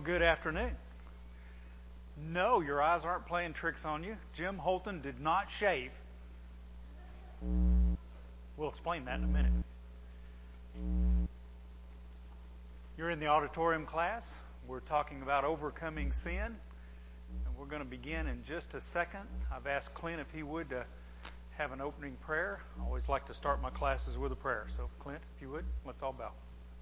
good afternoon. No, your eyes aren't playing tricks on you. Jim Holton did not shave. We'll explain that in a minute. You're in the auditorium class. We're talking about overcoming sin. And we're going to begin in just a second. I've asked Clint if he would have an opening prayer. I always like to start my classes with a prayer. So, Clint, if you would, let's all bow.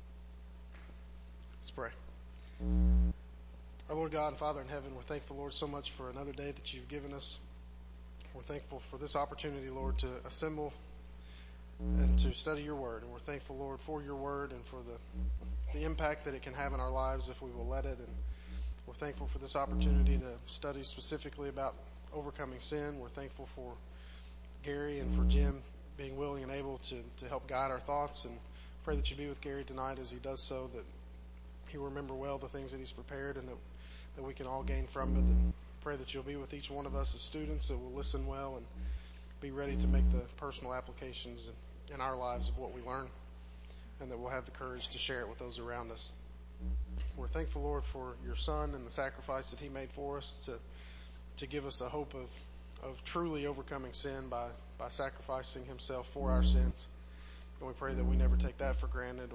Let's pray. Our Lord God and Father in heaven, we're thankful, Lord, so much for another day that you've given us. We're thankful for this opportunity, Lord, to assemble and to study your word. And we're thankful, Lord, for your word and for the impact that it can have in our lives if we will let it. And we're thankful for this opportunity to study specifically about overcoming sin. We're thankful for Gary and for Jim being willing and able to help guide our thoughts. And pray that you be with Gary tonight as he does so, that he will remember well the things that he's prepared and that we can all gain from it. And pray that you'll be with each one of us as students, that will listen well and be ready to make the personal applications in our lives of what we learn, and that we'll have the courage to share it with those around us. We're thankful, Lord, for your Son and the sacrifice that he made for us to give us a hope of truly overcoming sin by sacrificing himself for our sins. And we pray that we never take that for granted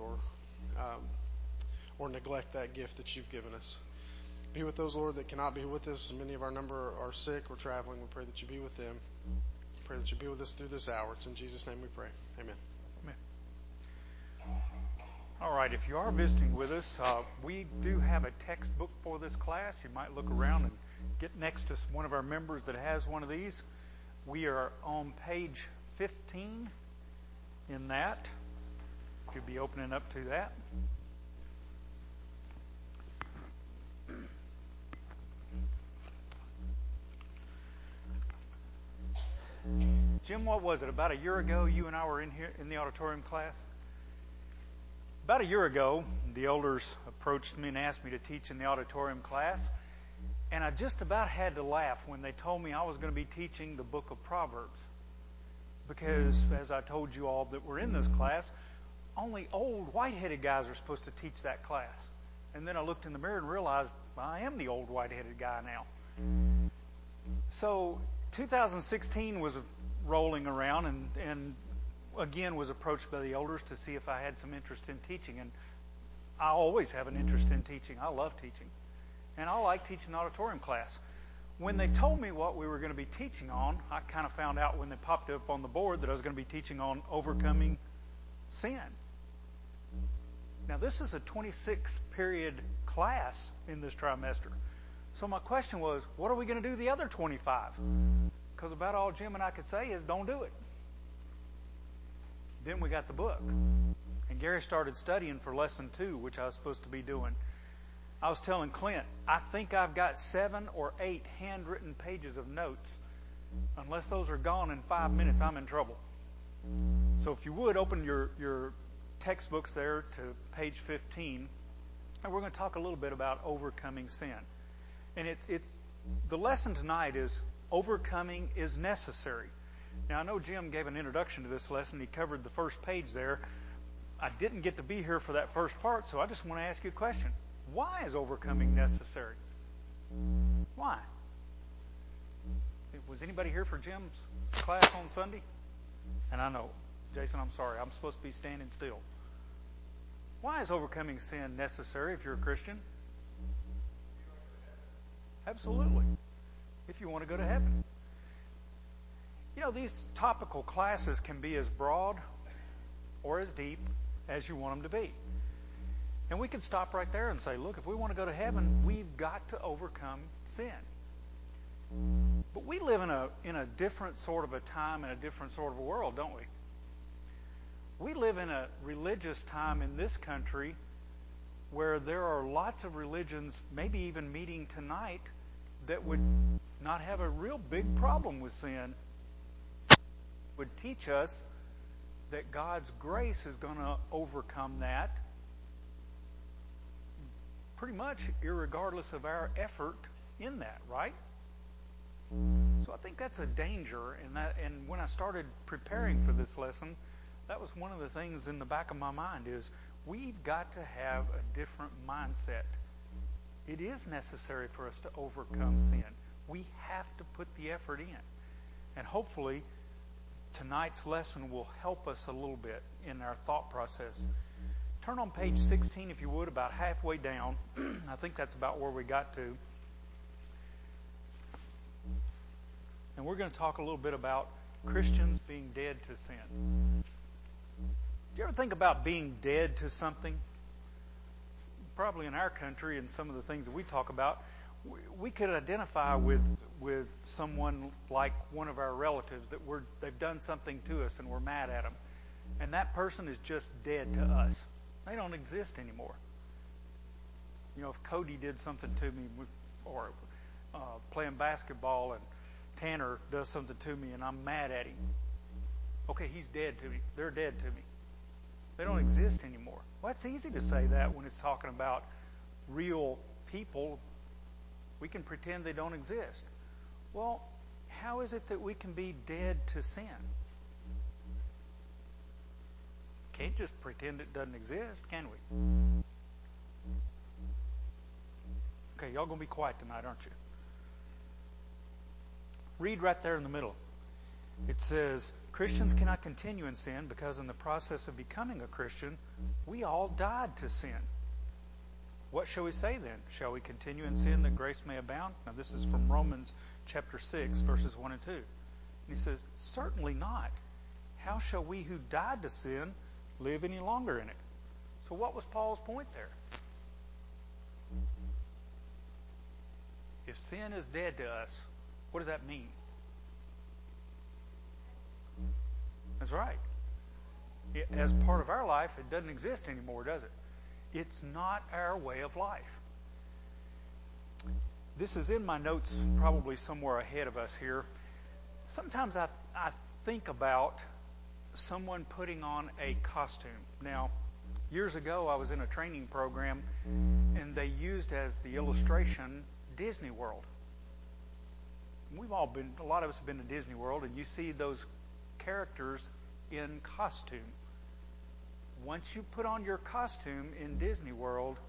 or neglect that gift that you've given us. Be with those, Lord, that cannot be with us. Many of our number are sick or traveling. We pray that you be with them. Pray that you be with us through this hour. It's in Jesus' name we pray. Amen. Amen. All right, if you are visiting with us, we do have a textbook for this class. You might look around and get next to one of our members that has one of these. We are on page 15 in that. If you'd be opening up to that. Jim, what was it? About a year ago, you and I were in here in the auditorium class. About a year ago, the elders approached me and asked me to teach in the auditorium class. And I just about had to laugh when they told me I was going to be teaching the book of Proverbs. Because, as I told you all that were in this class, only old white-headed guys are supposed to teach that class. And then I looked in the mirror and realized I am the old white-headed guy now. So 2016 was rolling around and again was approached by the elders to see if I had some interest in teaching. And I always have an interest in teaching. I love teaching. And I like teaching the auditorium class. When they told me what we were going to be teaching on, I kind of found out when they popped up on the board that I was going to be teaching on overcoming sin. Now, this is a 26-period class in this trimester. So my question was, what are we going to do the other 25? Because about all Jim and I could say is, don't do it. Then we got the book. And Gary started studying for lesson 2, which I was supposed to be doing. I was telling Clint, I think I've got 7 or 8 handwritten pages of notes. Unless those are gone in 5 minutes, I'm in trouble. So if you would, open your textbooks there to page 15. And we're going to talk a little bit about overcoming sin. And it's the lesson tonight is overcoming is necessary. Now, I know Jim gave an introduction to this lesson. He covered the first page there. I didn't get to be here for that first part, so I just want to ask you a question. Why is overcoming necessary? Why? Was anybody here for Jim's class on Sunday? And I know, Jason, I'm sorry. I'm supposed to be standing still. Why is overcoming sin necessary if you're a Christian? Absolutely. If you want to go to heaven. You know, these topical classes can be as broad or as deep as you want them to be. And we can stop right there and say, look, if we want to go to heaven, we've got to overcome sin. But we live in a different sort of a time and a different sort of a world, don't we? We live in a religious time in this country where there are lots of religions, maybe even meeting tonight, that would not have a real big problem with sin, would teach us that God's grace is going to overcome that pretty much irregardless of our effort in that, right? So I think that's a danger, and when I started preparing for this lesson, that was one of the things in the back of my mind is we've got to have a different mindset It is necessary for us to overcome sin. We have to put the effort in. And hopefully, tonight's lesson will help us a little bit in our thought process. Turn on page 16, if you would, about halfway down. I think that's about where we got to. And we're going to talk a little bit about Christians being dead to sin. Do you ever think about being dead to something? Probably in our country and some of the things that we talk about, we could identify with someone like one of our relatives that they've done something to us and we're mad at them. And that person is just dead to us. They don't exist anymore. You know, if Cody did something to me, or playing basketball, and Tanner does something to me and I'm mad at him. Okay, he's dead to me. They're dead to me. They don't exist anymore. Well, it's easy to say that when it's talking about real people. We can pretend they don't exist. Well, how is it that we can be dead to sin? Can't just pretend it doesn't exist, can we? Okay, y'all gonna be quiet tonight, aren't you? Read right there in the middle. It says, Christians cannot continue in sin because in the process of becoming a Christian, we all died to sin. What shall we say then? Shall we continue in sin that grace may abound? Now this is from Romans chapter 6, verses 1 and 2. And he says, certainly not. How shall we who died to sin live any longer in it? So what was Paul's point there? If sin is dead to us, what does that mean? That's right. As part of our life, it doesn't exist anymore, does it? It's not our way of life. This is in my notes, probably somewhere ahead of us here. Sometimes I think about someone putting on a costume. Now, years ago, I was in a training program, and they used as the illustration Disney World. A lot of us have been to Disney World, and you see those characters in costume. Once you put on your costume in Disney World,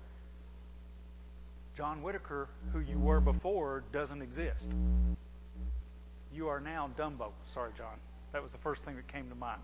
John Whitaker, who you were before, doesn't exist. You are now Dumbo. Sorry, John. That was the first thing that came to mind.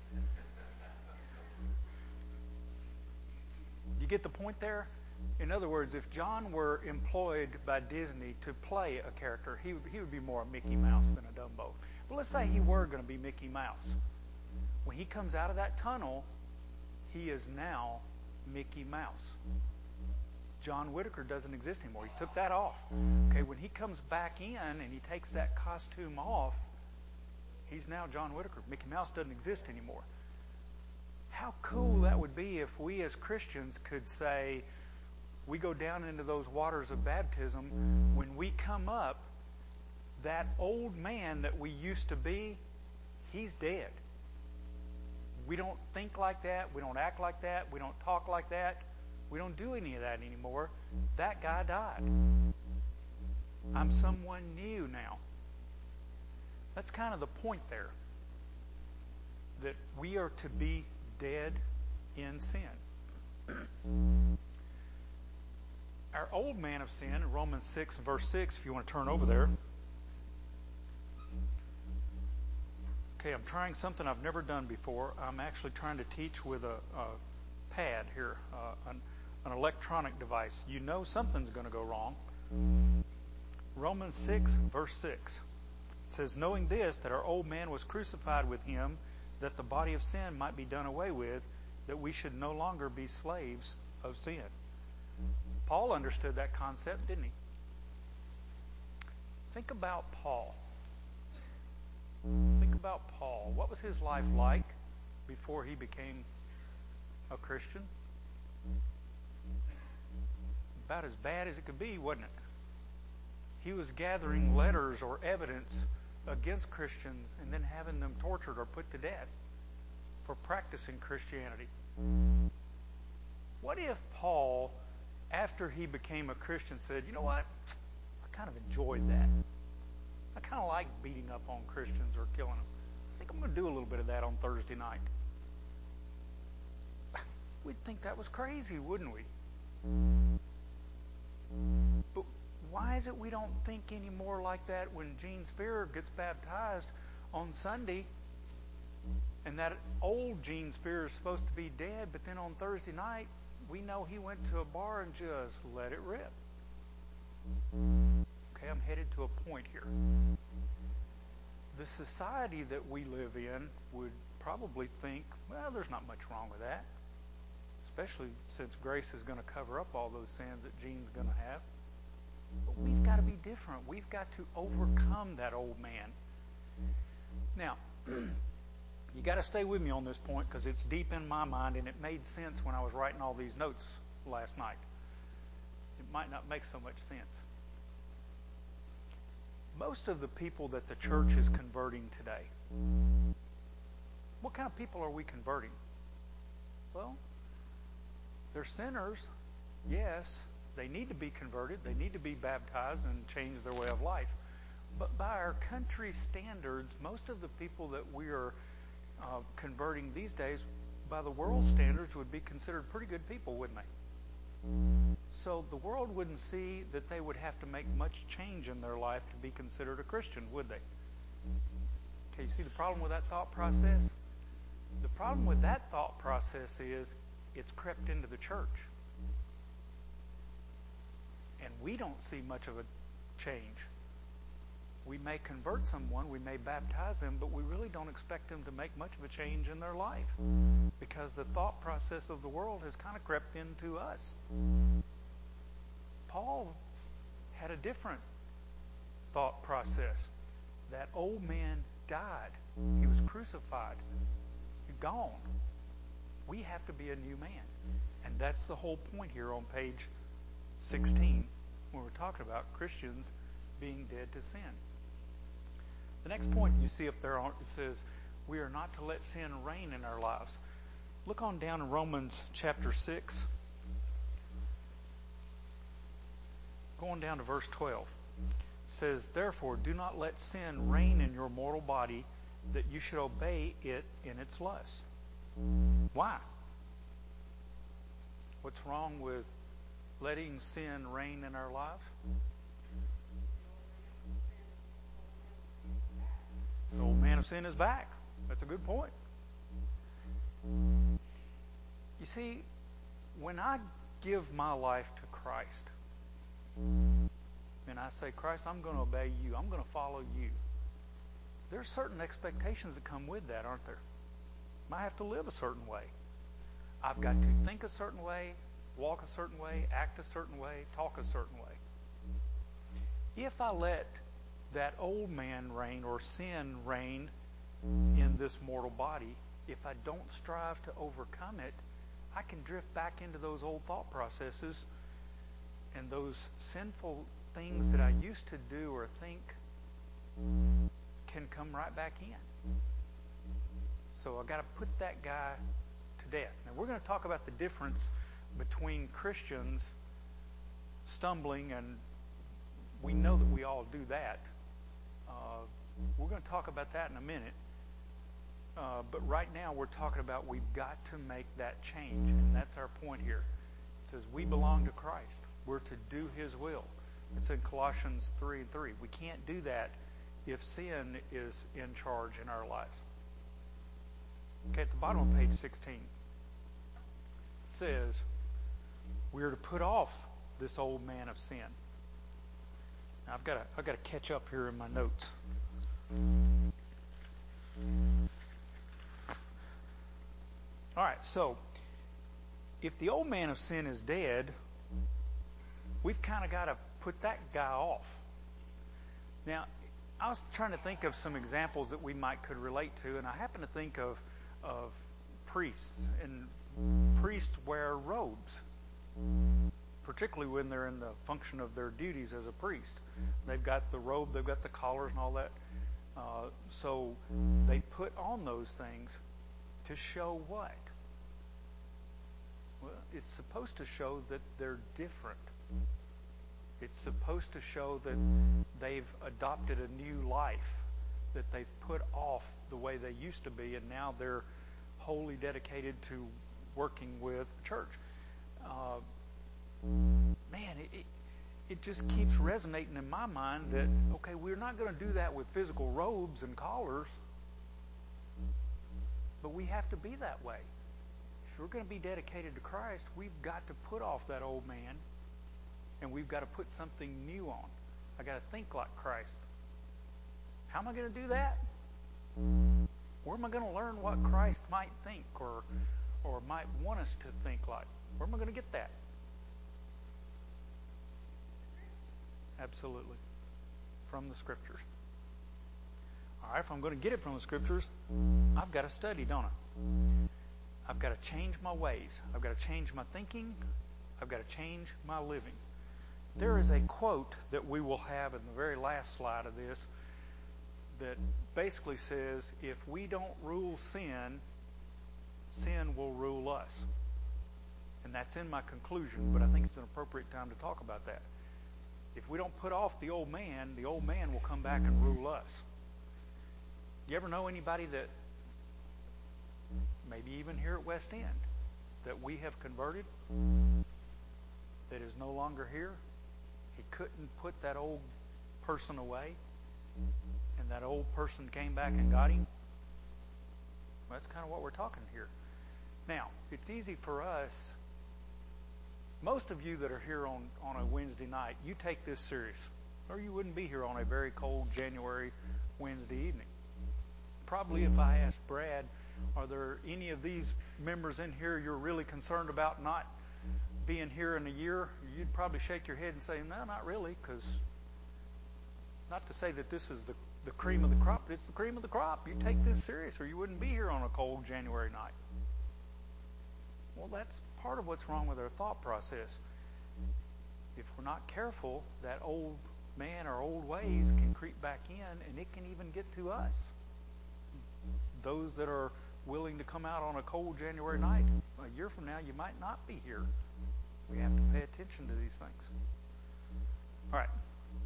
You get the point there? In other words, if John were employed by Disney to play a character, he would be more a Mickey Mouse than a Dumbo. But let's say he were going to be Mickey Mouse. When he comes out of that tunnel, he is now Mickey Mouse. John Whitaker doesn't exist anymore. He took that off. Okay, when he comes back in and he takes that costume off, he's now John Whitaker. Mickey Mouse doesn't exist anymore. How cool that would be if we as Christians could say, we go down into those waters of baptism, when we come up, that old man that we used to be, he's dead. We don't think like that. We don't act like that. We don't talk like that. We don't do any of that anymore. That guy died. I'm someone new now. That's kind of the point there. That we are to be dead in sin. Our old man of sin, Romans 6, verse 6, if you want to turn over there. Okay, I'm trying something I've never done before. I'm actually trying to teach with a pad here, an electronic device. You know something's going to go wrong. Romans 6, verse 6. It says, knowing this, that our old man was crucified with him, that the body of sin might be done away with, that we should no longer be slaves of sin. Paul understood that concept, didn't he? Think about Paul. Think about Paul. What was his life like before he became a Christian? About as bad as it could be, wasn't it? He was gathering letters or evidence against Christians and then having them tortured or put to death for practicing Christianity. What if Paul, after he became a Christian, said, you know what? I kind of enjoyed that. I kind of like beating up on Christians or killing them. I think I'm going to do a little bit of that on Thursday night. We'd think that was crazy, wouldn't we? But why is it we don't think any more like that when Gene Spear gets baptized on Sunday, and that old Gene Spear is supposed to be dead, but then on Thursday night, we know he went to a bar and just let it rip? Okay, I'm headed to a point here. The society that we live in would probably think, well, there's not much wrong with that, especially since grace is going to cover up all those sins that Gene's going to have. But we've got to be different. We've got to overcome that old man. Now, you got to stay with me on this point because it's deep in my mind, and it made sense when I was writing all these notes last night. It might not make so much sense. Most of the people that the church is converting today, what kind of people are we converting? Well, they're sinners, yes. They need to be converted. They need to be baptized and change their way of life. But by our country's standards, most of the people that we are converting these days, by the world's standards, would be considered pretty good people, wouldn't they? So the world wouldn't see that they would have to make much change in their life to be considered a Christian, would they? Okay, you see the problem with that thought process? The problem with that thought process is it's crept into the church. And we don't see much of a change. We may convert someone, we may baptize them, but we really don't expect them to make much of a change in their life because the thought process of the world has kind of crept into us. Paul had a different thought process. That old man died. He was crucified. He's gone. We have to be a new man. And that's the whole point here on page 16 when we're talking about Christians being dead to sin. The next point you see up there, it says, we are not to let sin reign in our lives. Look on down in Romans chapter 6. Going down to verse 12. It says, therefore, do not let sin reign in your mortal body, that you should obey it in its lusts. Why? What's wrong with letting sin reign in our lives? The old man of sin is back. That's a good point. You see, when I give my life to Christ, and I say, Christ, I'm going to obey you. I'm going to follow you. There's certain expectations that come with that, aren't there? I have to live a certain way. I've got to think a certain way, walk a certain way, act a certain way, talk a certain way. If I let that old man reign or sin reign in this mortal body, if I don't strive to overcome it, I can drift back into those old thought processes and those sinful things that I used to do or think can come right back in. So I've got to put that guy to death. Now we're going to talk about the difference between Christians stumbling, and we know that we all do that. We're going to talk about that in a minute. But right now we're talking about we've got to make that change, and that's our point here. It says we belong to Christ. We're to do His will. It's in Colossians 3:3. We can't do that if sin is in charge in our lives. Okay, at the bottom of page 16, it says we're to put off this old man of sin. Now I've got to catch up here in my notes. All right, so if the old man of sin is dead, we've kind of got to put that guy off. Now, I was trying to think of some examples that we could relate to, and I happen to think of priests, and priests wear robes, particularly when they're in the function of their duties as a priest. They've got the robe, they've got the collars and all that. So they put on those things to show what? Well, it's supposed to show that they're different. It's supposed to show that they've adopted a new life, that they've put off the way they used to be, and now they're wholly dedicated to working with the church. it just keeps resonating in my mind that, okay, we're not going to do that with physical robes and collars, but we have to be that way. If we're going to be dedicated to Christ, we've got to put off that old man, and we've got to put something new on. I got to think like Christ. How am I going to do that? Where am I going to learn what Christ might think or might want us to think like? Where am I going to get that? Absolutely. From the Scriptures. All right, if I'm going to get it from the Scriptures, I've got to study, don't I? I've got to change my ways. I've got to change my thinking. I've got to change my living. There is a quote that we will have in the very last slide of this that basically says, if we don't rule sin, sin will rule us. And that's in my conclusion, but I think it's an appropriate time to talk about that. If we don't put off the old man will come back and rule us. You ever know anybody that, maybe even here at West End, that we have converted, that is no longer here? He couldn't put that old person away, and that old person came back and got him. Well, that's kind of what we're talking here. Now, it's easy for us. Most of you that are here on a Wednesday night, you take this serious, or you wouldn't be here on a very cold January Wednesday evening. Probably if I asked Brad, are there any of these members in here you're really concerned about not being here in a year? You'd probably shake your head and say, no, not really, because not to say that this is the cream of the crop, but it's the cream of the crop. You take this serious or you wouldn't be here on a cold January night. Well, that's part of what's wrong with our thought process. If we're not careful, that old man or old ways can creep back in, and it can even get to us. Those that are willing to come out on a cold January night, a year from now, you might not be here. We have to pay attention to these things. All right.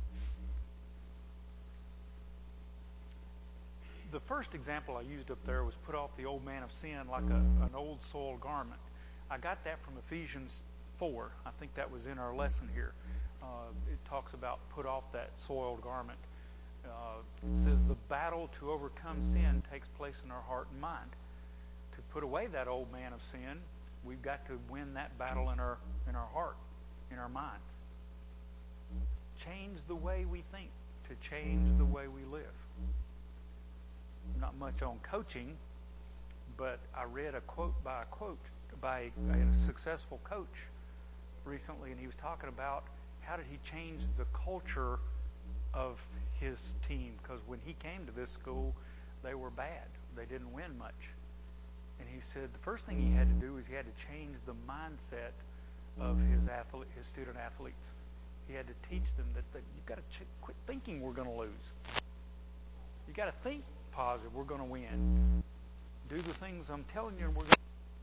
The first example I used up there was put off the old man of sin like an old soiled garment. I got that from Ephesians 4. I think that was in our lesson here. It talks about put off that soiled garment. It says the battle to overcome sin takes place in our heart and mind. To put away that old man of sin, we've got to win that battle in our heart, in our mind. Change the way we think to change the way we live. Not much on coaching, but I read a quote by a successful coach recently, and he was talking about how did he change the culture of his team, because when he came to this school, they were bad. They didn't win much. And he said the first thing he had to do is he had to change the mindset of his student athletes. He had to teach them that you've got to quit thinking we're going to lose. You got to think positive. We're going to win. Do the things I'm telling you, and we're going to.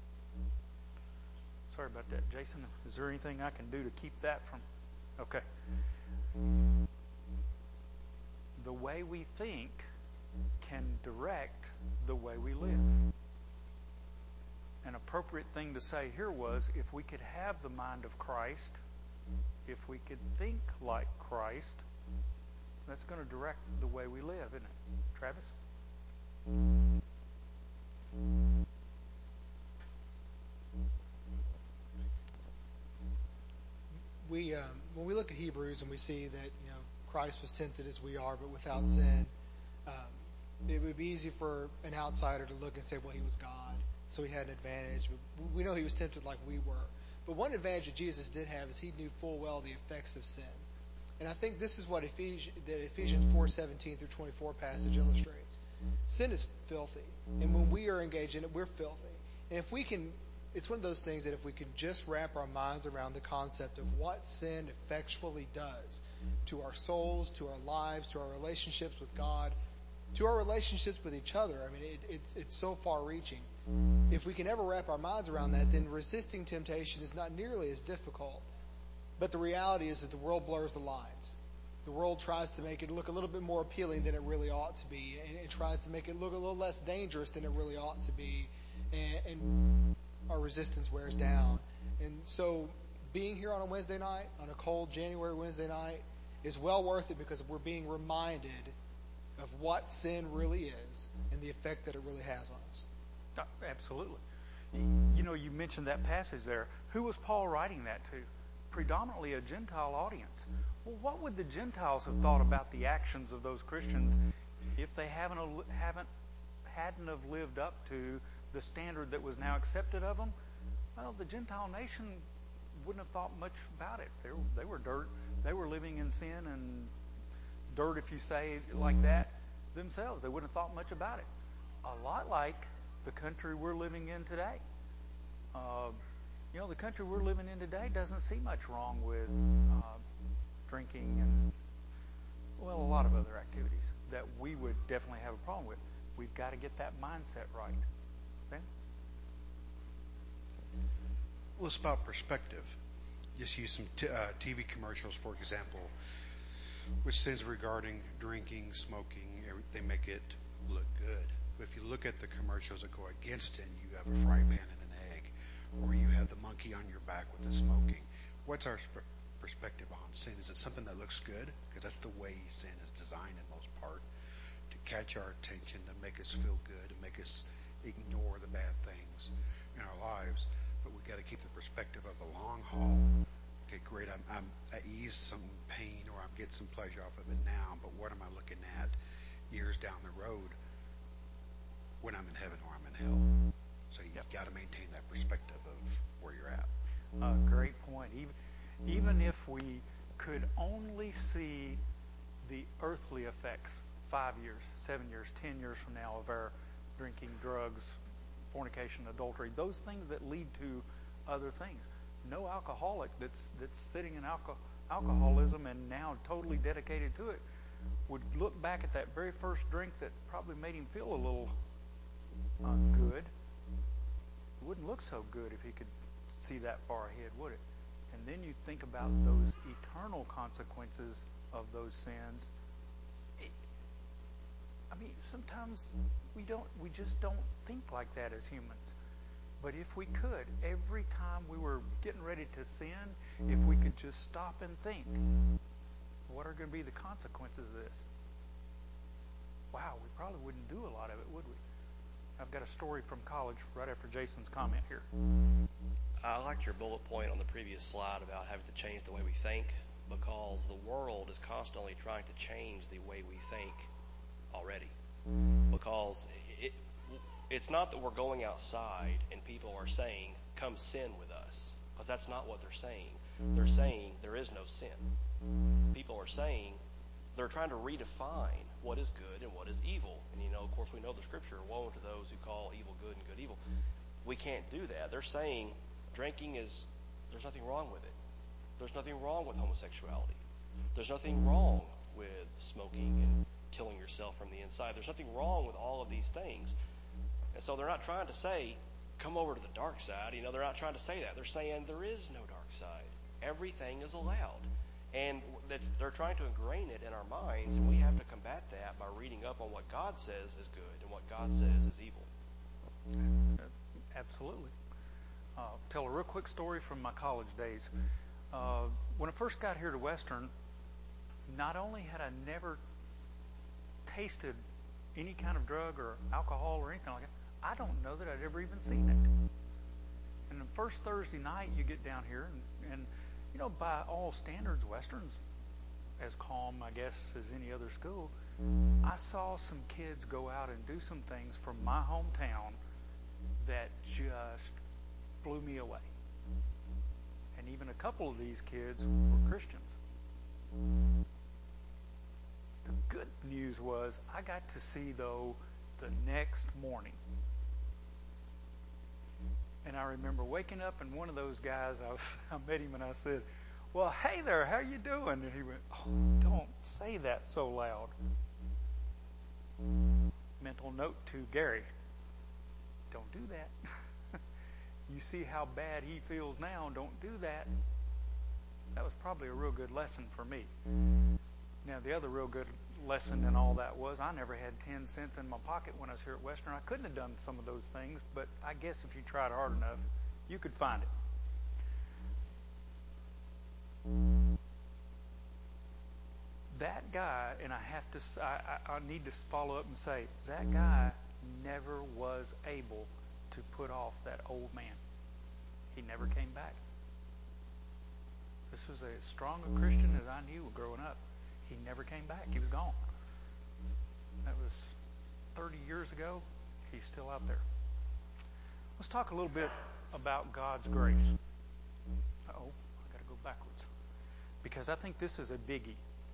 Sorry about that, Jason. Is there anything I can do to keep that from? Okay. The way we think can direct the way we live. An appropriate thing to say here was, if we could have the mind of Christ, if we could think like Christ, that's going to direct the way we live, isn't it? Travis? When we look at Hebrews and we see that Christ was tempted as we are, but without sin, it would be easy for an outsider to look and say, well, he was God, so he had an advantage. But we know he was tempted like we were. But one advantage that Jesus did have is he knew full well the effects of sin. And I think this is what the Ephesians 4:17 through 24 passage illustrates. Sin is filthy. And when we are engaged in it, we're filthy. And it's one of those things that if we can just wrap our minds around the concept of what sin effectually does to our souls, to our lives, to our relationships with God, to our relationships with each other, I mean, it's so far-reaching. If we can ever wrap our minds around that, then resisting temptation is not nearly as difficult. But the reality is that the world blurs the lines. The world tries to make it look a little bit more appealing than it really ought to be, and it tries to make it look a little less dangerous than it really ought to be, and our resistance wears down. And so being here on a Wednesday night, on a cold January Wednesday night, is well worth it because we're being reminded of what sin really is and the effect that it really has on us. Absolutely. You know, you mentioned that passage there. Who was Paul writing that to? Predominantly a Gentile audience. Well, what would the Gentiles have thought about the actions of those Christians if they hadn't have lived up to the standard that was now accepted of them? Well, the Gentile nation wouldn't have thought much about it. They were dirt. They were living in sin and dirt, if you say like that, themselves. They wouldn't have thought much about it. A lot like the country we're living in today. The country we're living in today doesn't see much wrong with drinking and, a lot of other activities that we would definitely have a problem with. We've got to get that mindset right. Ben? Well, it's about perspective. Just use some TV commercials, for example, which sins regarding drinking, smoking, they make it look good. But if you look at the commercials that go against it, you have a fry pan and an egg, or you have the monkey on your back with the smoking. What's our perspective on sin? Is it something that looks good? Because that's the way sin is designed in most part, to catch our attention, to make us feel good, to make us ignore the bad things in our lives. But we've got to keep the perspective of the long haul. Okay, great, I'm at ease some pain, or I'm getting some pleasure off of it now, but what am I looking at years down the road when I'm in heaven or I'm in hell? So you've got to maintain that perspective of where you're at. Great point. Even if we could only see the earthly effects 5 years, 7 years, 10 years from now of our drinking, drugs, fornication, adultery, those things that lead to other things. No alcoholic that's sitting in alcoholism and now totally dedicated to it would look back at that very first drink that probably made him feel a little good. It wouldn't look so good if he could see that far ahead, would it? And then you think about those eternal consequences of those sins. Sometimes we just don't think like that as humans. But if we could, every time we were getting ready to sin, if we could just stop and think, what are going to be the consequences of this? Wow, we probably wouldn't do a lot of it, would we? I've got a story from college right after Jason's comment here. I liked your bullet point on the previous slide about having to change the way we think, because the world is constantly trying to change the way we think already. Because it's not that we're going outside and people are saying, come sin with us. Because that's not what they're saying. They're saying there is no sin. People are saying, they're trying to redefine what is good and what is evil. And of course we know the scripture, woe to those who call evil good and good evil. We can't do that. They're saying drinking there's nothing wrong with it. There's nothing wrong with homosexuality. There's nothing wrong with smoking and killing yourself from the inside. There's nothing wrong with all of these things. And so they're not trying to say, come over to the dark side. They're not trying to say that. They're saying there is no dark side. Everything is allowed. And they're trying to ingrain it in our minds, and we have to combat that by reading up on what God says is good and what God says is evil. Absolutely. Tell a real quick story from my college days. When I first got here to Western, not only had I never tasted any kind of drug or alcohol or anything like that, I don't know that I'd ever even seen it. And the first Thursday night you get down here, and by all standards, Western's as calm, I guess, as any other school. I saw some kids go out and do some things from my hometown that just blew me away. And even a couple of these kids were Christians. The good news was I got to see, though, the next morning. And I remember waking up, and one of those guys, I met him and I said, well, hey there, how you doing? And he went, oh, don't say that so loud. Mental note to Gary, don't do that. You see how bad he feels now, don't do that. That was probably a real good lesson for me. Now, the other real good lesson in all that was I never had 10 cents in my pocket when I was here at Western. I couldn't have done some of those things, but I guess if you tried hard enough, you could find it. That guy, and I need to follow up and say, that guy never was able to put off that old man. He never came back. This was as strong a Christian as I knew growing up. He never came back. He was gone. That was 30 years ago. He's still out there. Let's talk a little bit about God's grace. I got to go backwards. Because I think this is a biggie.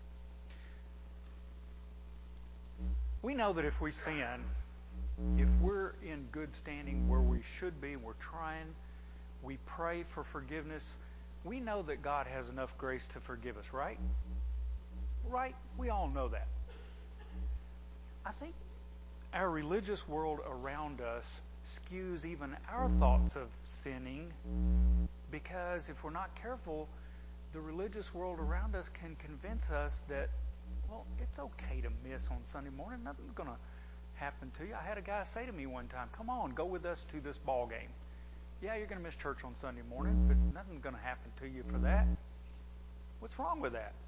We know that if we sin, if we're in good standing where we should be, we're trying, we pray for forgiveness, we know that God has enough grace to forgive us, right? Right? We all know that. I think our religious world around us skews even our thoughts of sinning, because if we're not careful, the religious world around us can convince us that, well, it's okay to miss on Sunday morning. Nothing's going to happen to you. I had a guy say to me one time, come on, go with us to this ball game. Yeah, you're going to miss church on Sunday morning, but nothing's going to happen to you for that. What's wrong with that?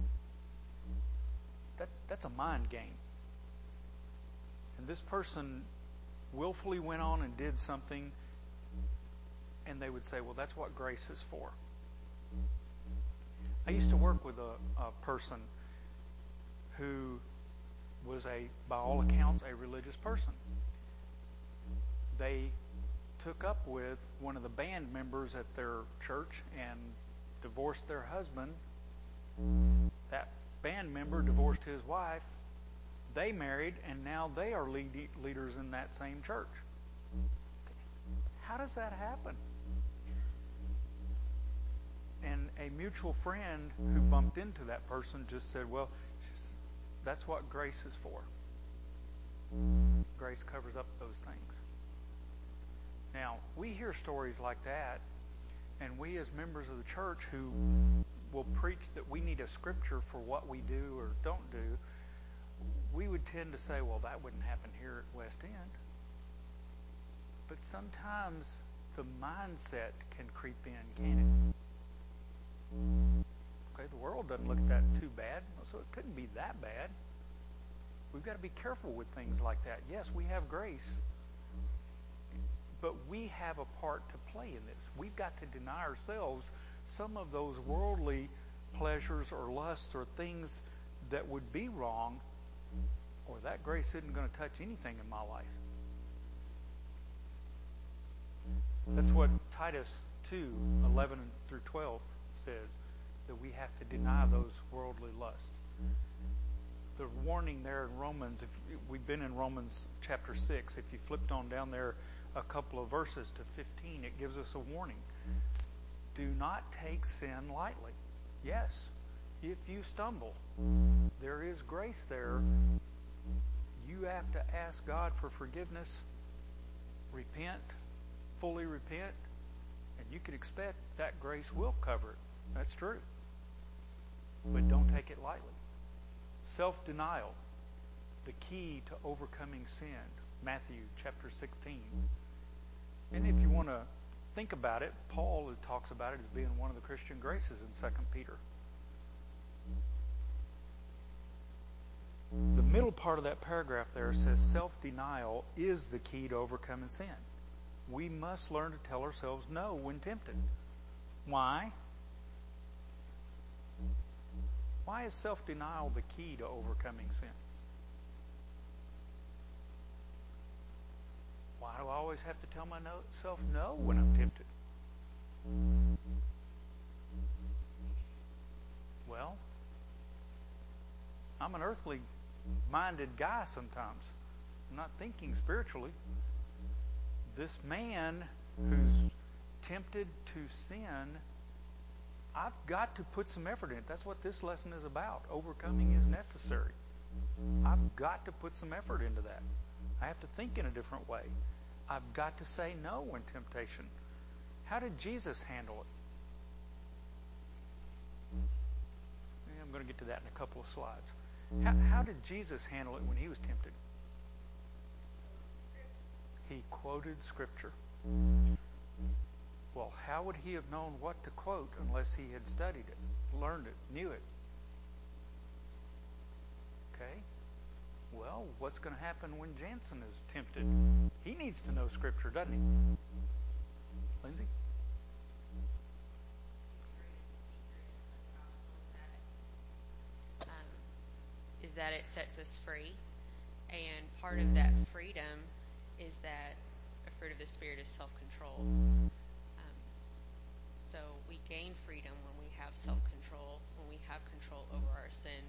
That's a mind game. And this person willfully went on and did something, and they would say, well, that's what grace is for. I used to work with a person who was by all accounts, a religious person. They took up with one of the band members at their church and divorced their husband. That band member divorced his wife. They married, and now they are leaders in that same church. How does that happen? And a mutual friend who bumped into that person just said, well, that's what grace is for. Grace covers up those things. Now, we hear stories like that, and we as members of the church who will preach that we need a scripture for what we do or don't do, we would tend to say, well, that wouldn't happen here at West End. But sometimes the mindset can creep in, can't it? Okay, the world doesn't look at that too bad, so it couldn't be that bad. We've got to be careful with things like that. Yes, we have grace, but we have a part to play in this. We've got to deny ourselves some of those worldly pleasures or lusts or things that would be wrong, or that grace isn't going to touch anything in my life. That's what Titus 2:11 through 12 says, that we have to deny those worldly lusts. The warning there in Romans, we've been in Romans chapter 6, if you flipped on down there a couple of verses to 15, it gives us a warning. Do not take sin lightly. Yes, if you stumble, there is grace there. You have to ask God for forgiveness, repent, fully repent, and you can expect that grace will cover it. That's true. But don't take it lightly. Self-denial, the key to overcoming sin. Matthew chapter 16. And if you want to think about it, Paul talks about it as being one of the Christian graces in 2 Peter. The middle part of that paragraph there says self-denial is the key to overcoming sin. We must learn to tell ourselves no when tempted. Why? Why is self-denial the key to overcoming sin? Why do I always have to tell myself no when I'm tempted? Well, I'm an earthly-minded guy sometimes. I'm not thinking spiritually. This man who's tempted to sin, I've got to put some effort in it. That's what this lesson is about. Overcoming is necessary. I've got to put some effort into that. I have to think in a different way. I've got to say no when temptation. How did Jesus handle it? I'm going to get to that in a couple of slides. How did Jesus handle it when he was tempted? He quoted Scripture. Well, how how would he have known what to quote unless he had studied it, learned it, knew it? Okay. Well, what's going to happen when Jansen is tempted? He needs to know Scripture, doesn't he? Lindsay? Is that it sets us free. And part of that freedom is that a fruit of the Spirit is self-control. So we gain freedom when we have self-control, when we have control over our sin.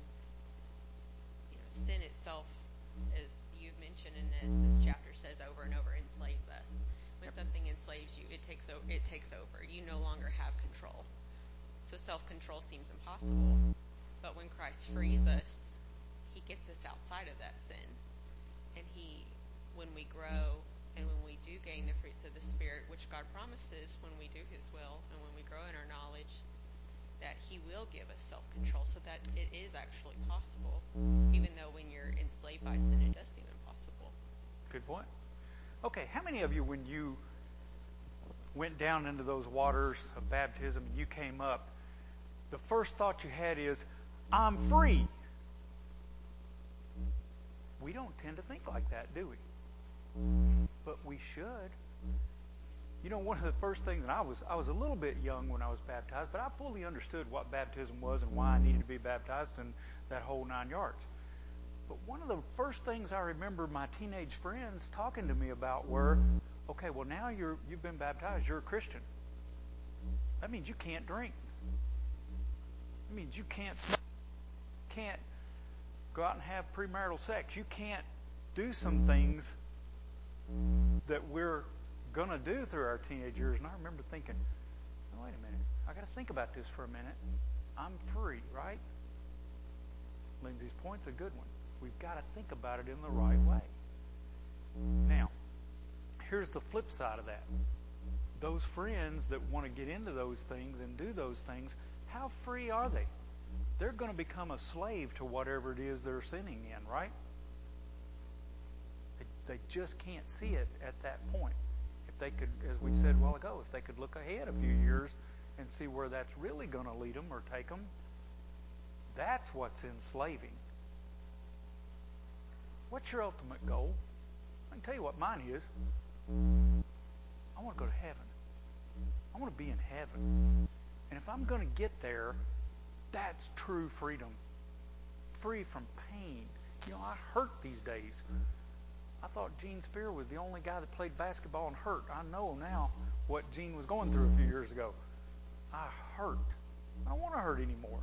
Sin itself, as you've mentioned in this chapter says over and over, enslaves us. When something enslaves you, it takes over. You no longer have control. So self-control seems impossible. But when Christ frees us, he gets us outside of that sin. And when we grow and when we do gain the fruits of the Spirit, which God promises when we do his will and when we grow in our knowledge, that he will give us self-control so that it is actually possible, even though when you're enslaved by sin, it does seem impossible. Good point. Okay, how many of you, when you went down into those waters of baptism and you came up, the first thought you had is, I'm free? We don't tend to think like that, do we? But we should. One of the first things, and I was a little bit young when I was baptized, but I fully understood what baptism was and why I needed to be baptized and that whole 9 yards. But one of the first things I remember my teenage friends talking to me about were, okay, well now you've been baptized, you're a Christian. That means you can't drink. That means you can't go out and have premarital sex. You can't do some things that we're going to do through our teenage years. And I remember thinking, oh, wait a minute, I got to think about this for a minute. I'm free, right? Lindsay's point's a good one. We've got to think about it in the right way. Now, here's the flip side of that. Those friends that want to get into those things and do those things, how free are they? They're going to become a slave to whatever it is they're sinning in, right? They just can't see it at that point. If they could, as we said a while ago, if they could look ahead a few years and see where that's really going to lead them or take them, that's what's enslaving. What's your ultimate goal? I can tell you what mine is. I want to go to heaven. I want to be in heaven. And if I'm going to get there, that's true freedom. Free from pain. I hurt these days. I thought Gene Spear was the only guy that played basketball and hurt. I know now what Gene was going through a few years ago. I hurt. I don't want to hurt anymore.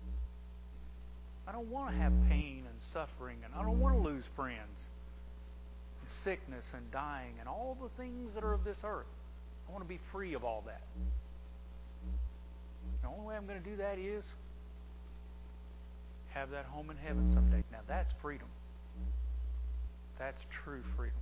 I don't want to have pain and suffering, and I don't want to lose friends, and sickness and dying, and all the things that are of this earth. I want to be free of all that. The only way I'm going to do that is have that home in heaven someday. Now that's freedom. That's true freedom.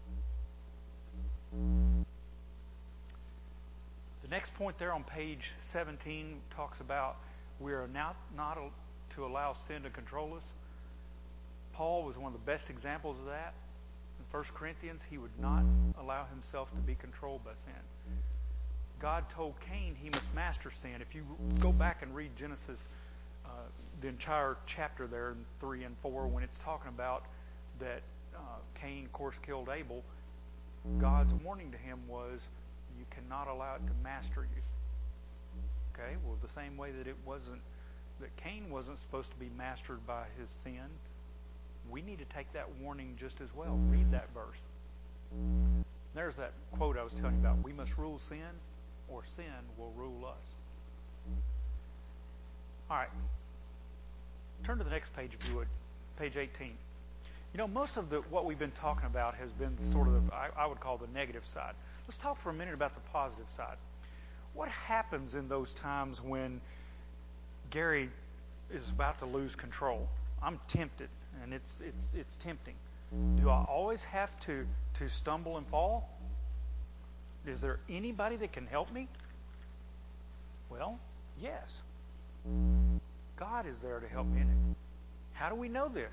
The next point there on page 17 talks about we are now not to allow sin to control us. Paul was one of the best examples of that. In 1 Corinthians, he would not allow himself to be controlled by sin. God told Cain he must master sin. If you go back and read Genesis, the entire chapter there in 3 and 4, when it's talking about that Cain, of course, killed Abel, God's warning to him was, you cannot allow it to master you. Okay, well, the same way that Cain wasn't supposed to be mastered by his sin, we need to take that warning just as well. Read that verse. There's that quote I was telling you about. We must rule sin, or sin will rule us. All right. Turn to the next page, if you would. Page 18. Most of what we've been talking about has been sort of, I would call the negative side. Let's talk for a minute about the positive side. What happens in those times when Gary is about to lose control? I'm tempted, and it's tempting. Do I always have to stumble and fall? Is there anybody that can help me? Well, yes. God is there to help me in it. How do we know this?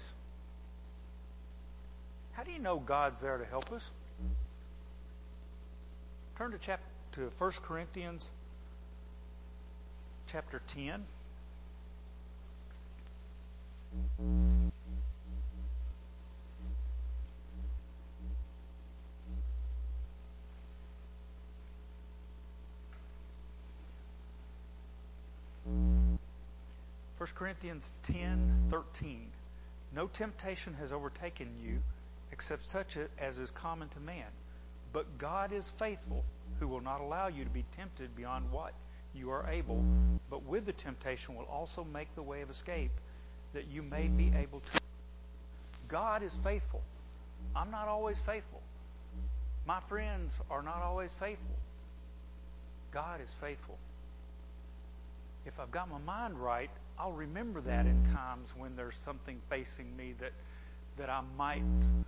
How do you know God's there to help us? Turn to 1 Corinthians chapter 10. First Corinthians 10:13. No temptation has overtaken you except such as is common to man. But God is faithful, who will not allow you to be tempted beyond what you are able, but with the temptation will also make the way of escape, that you may be able to. God is faithful. I'm not always faithful. My friends are not always faithful. God is faithful. If I've got my mind right, I'll remember that in times when there's something facing me that I might,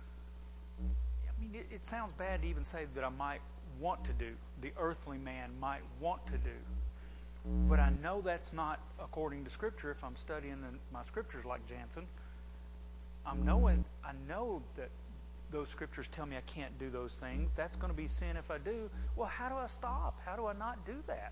it sounds bad to even say that I might want to do, the earthly man might want to do. But I know that's not according to Scripture. If I'm studying my Scriptures like Jansen, I know that those Scriptures tell me I can't do those things. That's going to be sin if I do. Well, how do I stop? How do I not do that?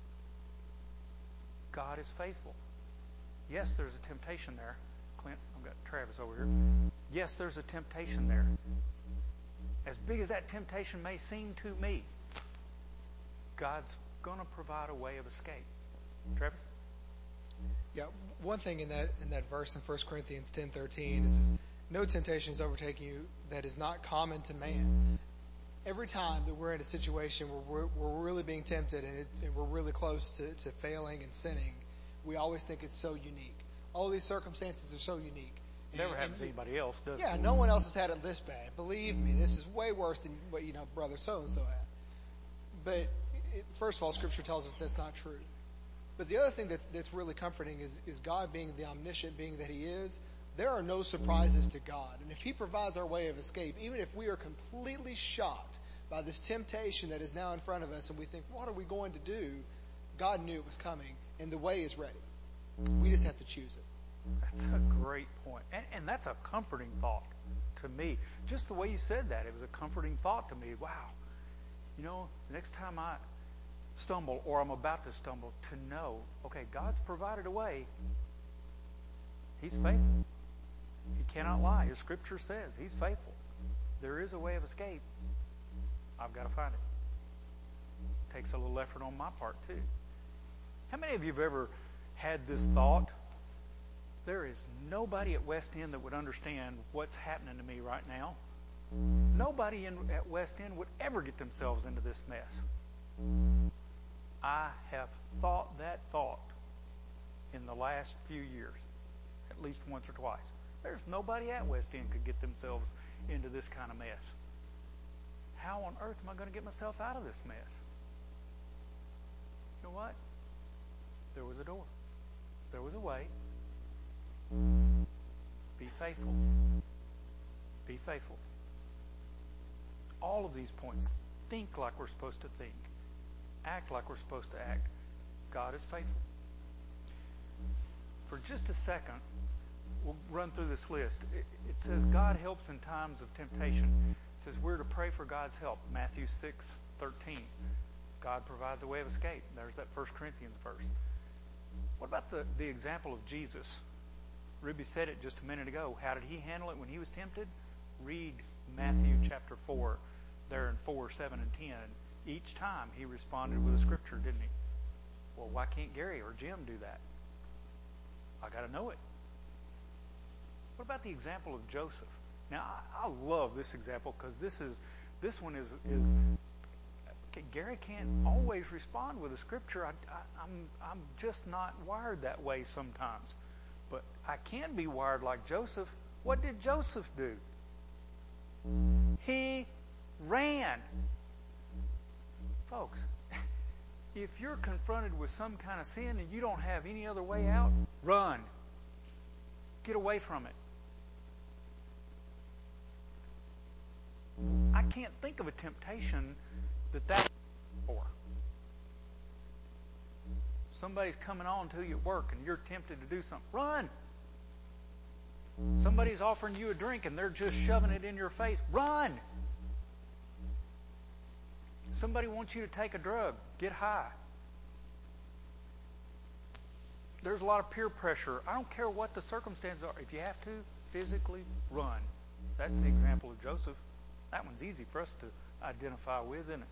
God is faithful. Yes, there's a temptation there. Clint, I've got Travis over here. Yes, there's a temptation there. As big as that temptation may seem to me, God's going to provide a way of escape. Travis? Yeah, one thing in that verse in 1 Corinthians 10:13 is no temptation is overtaking you that is not common to man. Every time that we're in a situation where we're really being tempted and we're really close to failing and sinning, we always think it's so unique. All these circumstances are so unique. Never happens to anybody else, does it? Yeah, no one else has had it this bad. Believe me, this is way worse than what brother so-and-so had. But first of all, Scripture tells us that's not true. But the other thing that's really comforting is God being the omniscient being that He is. There are no surprises to God. And if He provides our way of escape, even if we are completely shocked by this temptation that is now in front of us and we think, what are we going to do? God knew it was coming, and the way is ready. We just have to choose it. That's a great point. And that's a comforting thought to me. Just the way you said that, it was a comforting thought to me. Wow. The next time I stumble or I'm about to stumble, to know, okay, God's provided a way. He's faithful. He cannot lie. His Scripture says He's faithful. There is a way of escape. I've got to find it. Takes a little effort on my part, too. How many of you have ever had this thought? There is nobody at West End that would understand what's happening to me right now. Nobody at West End would ever get themselves into this mess. I have thought that thought in the last few years, at least once or twice. There's nobody at West End could get themselves into this kind of mess. How on earth am I going to get myself out of this mess? You know what? There was a door. There was a way. Be faithful. Be faithful. All of these points. Think like we're supposed to think. Act like we're supposed to act. God is faithful. For just a second, we'll run through this list. It says God helps in times of temptation. It says we're to pray for God's help. Matthew 6:13. God provides a way of escape. There's that 1 Corinthians verse. What about the example of Jesus? Ruby said it just a minute ago. How did He handle it when He was tempted? Read Matthew chapter 4, there in 4, 7, and 10. Each time He responded with a scripture, didn't He? Well, why can't Gary or Jim do that? I got to know it. What about the example of Joseph? Now, I love this example because this one is Gary can't always respond with a scripture. I'm just not wired that way sometimes. But I can be wired like Joseph. What did Joseph do? He ran. Folks, if you're confronted with some kind of sin and you don't have any other way out, run. Get away from it. I can't think of a temptation that's for. Somebody's coming on to you at work and you're tempted to do something. Run. Somebody's offering you a drink and they're just shoving it in your face. Run. Somebody wants you to take a drug. Get high. There's a lot of peer pressure. I don't care what the circumstances are. If you have to, physically run. That's the example of Joseph. That one's easy for us to identify with, isn't it?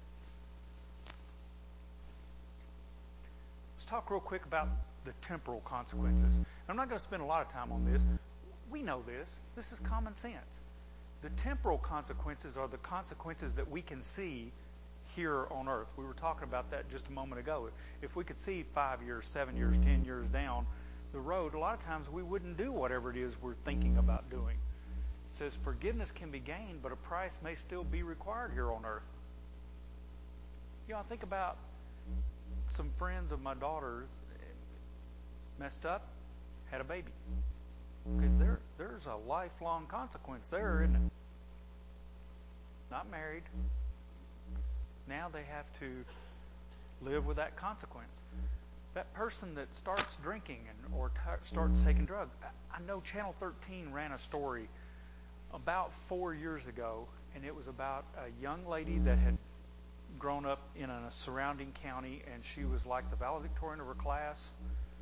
Let's talk real quick about the temporal consequences. I'm not going to spend a lot of time on this. We know this. This is common sense. The temporal consequences are the consequences that we can see here on earth. We were talking about that just a moment ago. If we could see 5 years, 7 years, 10 years down the road, a lot of times we wouldn't do whatever it is we're thinking about doing. It says forgiveness can be gained, but a price may still be required here on earth. You know, I think about some friends of my daughter messed up, had a baby. Okay, there's a lifelong consequence there, isn't it? Not married. Now they have to live with that consequence. That person that starts drinking or starts taking drugs. I know Channel 13 ran a story about 4 years ago, and it was about a young lady that had grown up in a surrounding county, and she was like the valedictorian of her class,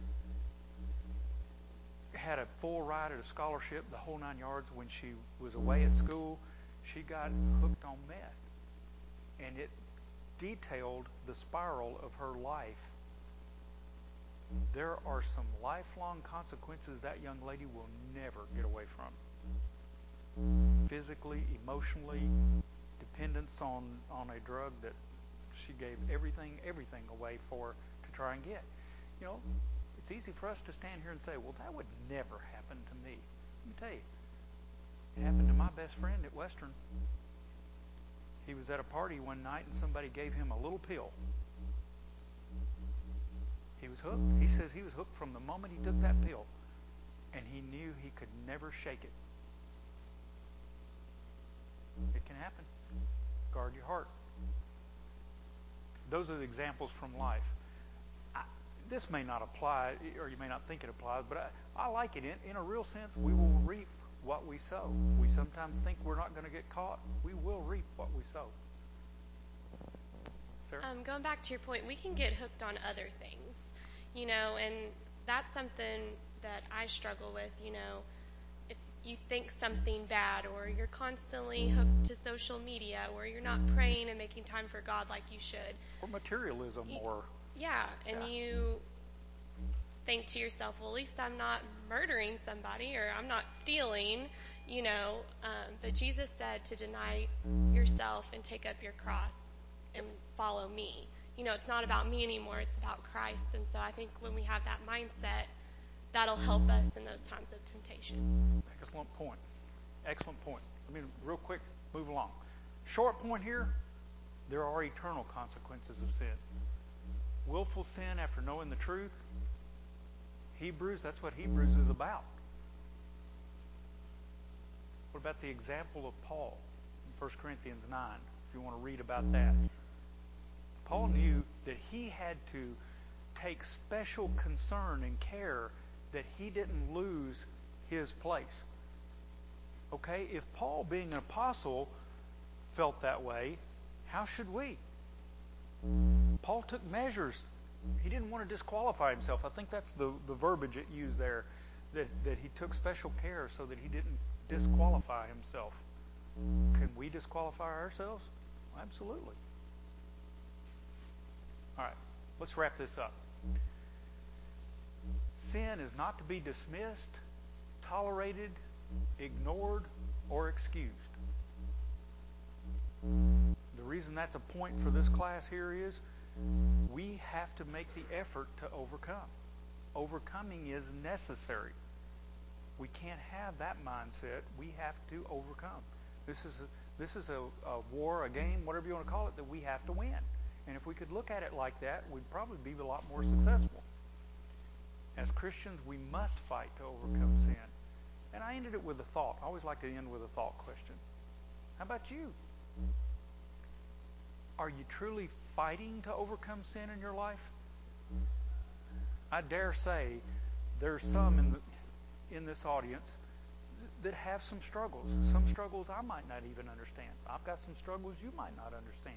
had a full ride at a scholarship, the whole 9 yards. When she was away at school, she got hooked on meth. And it detailed the spiral of her life. There are some lifelong consequences that young lady will never get away from. Physically, emotionally, dependence on a drug that she gave everything away for to try and get. You know, it's easy for us to stand here and say, well, that would never happen to me. Let me tell you, it happened to my best friend at Western. He was at a party one night and somebody gave him a little pill. He was hooked. He says he was hooked from the moment he took that pill, and he knew he could never shake it. It can happen. Guard your heart. Those are the examples from life. This may not apply, or you may not think it applies, but I like it. In a real sense, we will reap what we sow. We sometimes think we're not going to get caught. We will reap what we sow. Sarah? Going back to your point, we can get hooked on other things, and that's something that I struggle with, if you think something bad, or you're constantly hooked to social media, or you're not praying and making time for God like you should. Or materialism, you think to yourself, well, at least I'm not murdering somebody, or I'm not stealing, but Jesus said to deny yourself and take up your cross and follow me. It's not about me anymore, it's about Christ. And so I think when we have that mindset, that'll help us in those times of temptation. Excellent point. Excellent point. Real quick, move along. Short point here, there are eternal consequences of sin. Willful sin after knowing the truth. Hebrews, that's what Hebrews is about. What about the example of Paul in 1 Corinthians 9, if you want to read about that? Paul knew that he had to take special concern and care that he didn't lose his place. Okay, if Paul, being an apostle, felt that way, how should we? Paul took measures. He didn't want to disqualify himself. I think that's the verbiage it used there, that he took special care so that he didn't disqualify himself. Can we disqualify ourselves? Absolutely. All right, let's wrap this up. Sin is not to be dismissed, tolerated, ignored, or excused. The reason that's a point for this class here is we have to make the effort to overcome. Overcoming is necessary. We can't have that mindset. We have to overcome. This is a war, a game, whatever you want to call it, that we have to win. And if we could look at it like that, we'd probably be a lot more successful. As Christians, we must fight to overcome sin. And I ended it with a thought. I always like to end with a thought question. How about you? Are you truly fighting to overcome sin in your life? I dare say there's some in this audience that have some struggles. Some struggles I might not even understand. I've got some struggles you might not understand.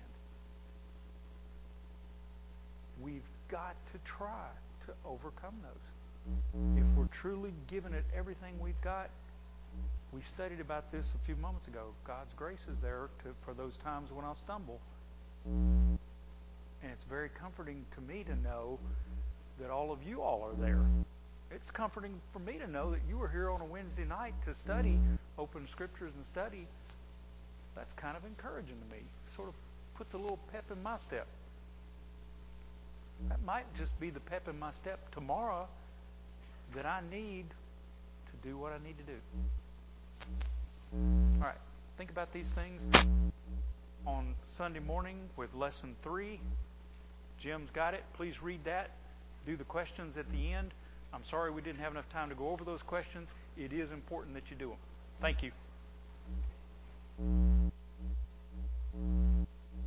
We've got to try to overcome those. if we're truly giving it everything we've got, we studied about this a few moments ago. God's grace is there for those times when I'll stumble. And it's very comforting to me to know that all of you all are there. It's comforting for me to know that you were here on a Wednesday night to study, open scriptures and study. That's kind of encouraging to me. Sort of puts a little pep in my step. That might just be the pep in my step tomorrow that I need to do what I need to do. All right, think about these things on Sunday morning with lesson 3. Jim's got it. Please read that. Do the questions at the end. I'm sorry we didn't have enough time to go over those questions. It is important that you do them. Thank you.